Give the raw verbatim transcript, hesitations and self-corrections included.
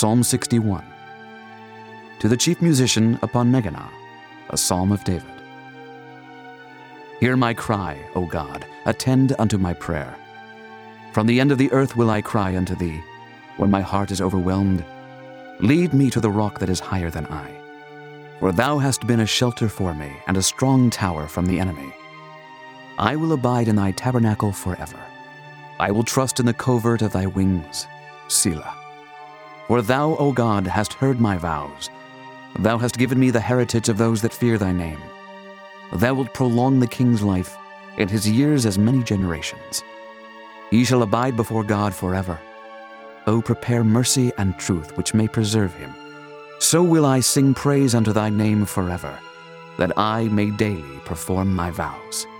Psalm sixty-one. To the chief musician upon Negannah, a psalm of David. Hear my cry, O God, attend unto my prayer. From the end of the earth will I cry unto thee, when my heart is overwhelmed. Lead me to the rock that is higher than I. For thou hast been a shelter for me, and a strong tower from the enemy. I will abide in thy tabernacle forever. I will trust in the covert of thy wings. Selah. For thou, O God, hast heard my vows. Thou hast given me the heritage of those that fear thy name. Thou wilt prolong the king's life, and his years as many generations. He shall abide before God forever. O prepare mercy and truth, which may preserve him. So will I sing praise unto thy name forever, that I may daily perform my vows.